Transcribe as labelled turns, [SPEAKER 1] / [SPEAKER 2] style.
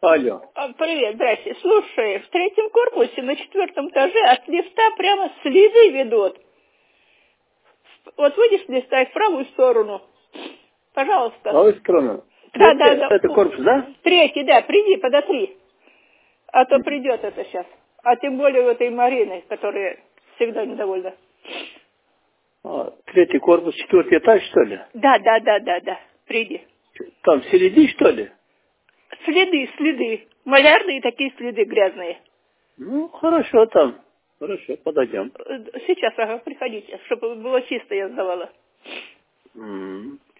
[SPEAKER 1] Алло.
[SPEAKER 2] Привет, здрасте. Слушай, в третьем корпусе на 4-м этаже от лифта прямо следы ведут. Вот выйдешь с лифта и в правую сторону. Пожалуйста.
[SPEAKER 1] Правую сторону?
[SPEAKER 2] Да.
[SPEAKER 1] Это корпус, да?
[SPEAKER 2] Третий, да, приди, подотри. А то придет это сейчас. А тем более у этой Марины, которая всегда недовольна.
[SPEAKER 1] Третий корпус, 4-й этаж, что ли?
[SPEAKER 2] Да. Приди.
[SPEAKER 1] Там впереди, что ли?
[SPEAKER 2] Следы. Малярные такие следы грязные.
[SPEAKER 1] Ну, хорошо там. Хорошо, подойдем.
[SPEAKER 2] Сейчас, приходите, чтобы было чисто, я сдавала.